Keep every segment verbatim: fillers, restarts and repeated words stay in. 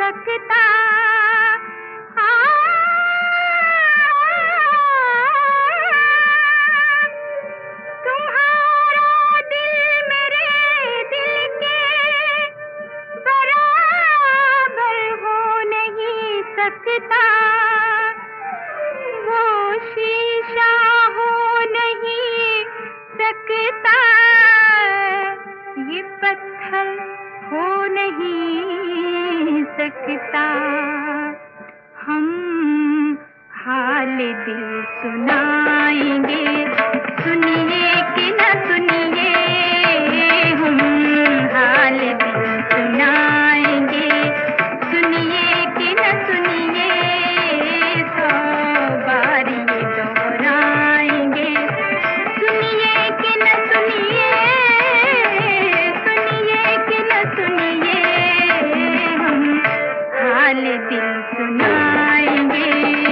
सकता। तुम्हारा दिल मेरे दिल के बराबर हो नहीं सकता। वो शीशा हो नहीं सकता, ये पत्थर हो नहीं सकता। हम हाल दिल सुनाएंगे, सुनिए कि न सुनिए। हम हाल दिल सुनाएंगे, सुनिए कि न सुनिए। सौ बार ये दोहराएंगे, सुनिए कि न सुनिए। सुनिए कि न सुनिए। हम हाल दिल सुनाएंगे।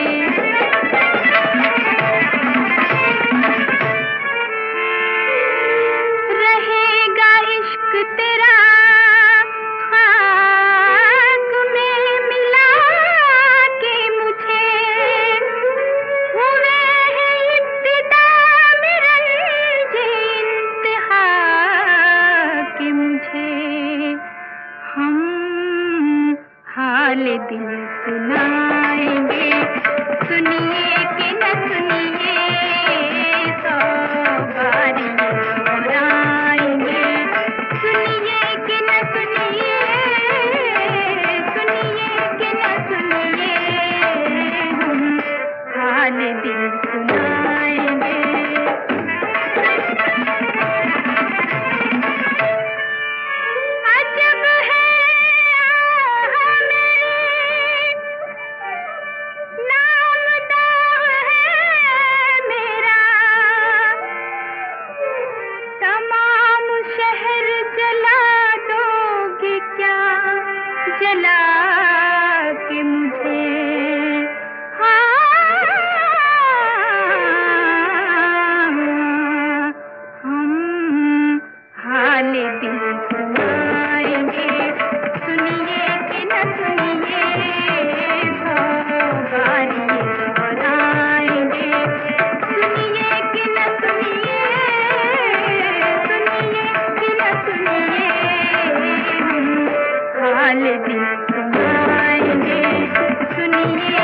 रहेगा इश्क तेरा खाक में मिला के मुझे। हुए हैं इब्तिदा में रंजे इंतहा के मुझे। हम हाल दिल सुनाएंगे, सुनिए कि न सुनिए। सौ बार ये दोहराएंगे, सुनिए कि न सुनिए। सुनिए कि न सुनिए। हम हाल दिल सुनाएंगे। अजब है हमें नामदार है मेरा। तमाम शहर जला दोगे क्या, जला के मुझे। हाँ, हम हाल दिल सुनाएंगे, सुनिए कि न सुनिए। सौ बार ये दोहराएंगे, सुनिए कि न सुनिए। सुनिए कि न सुनिए। हम हाल दिल सुनाएंगे, सुनिए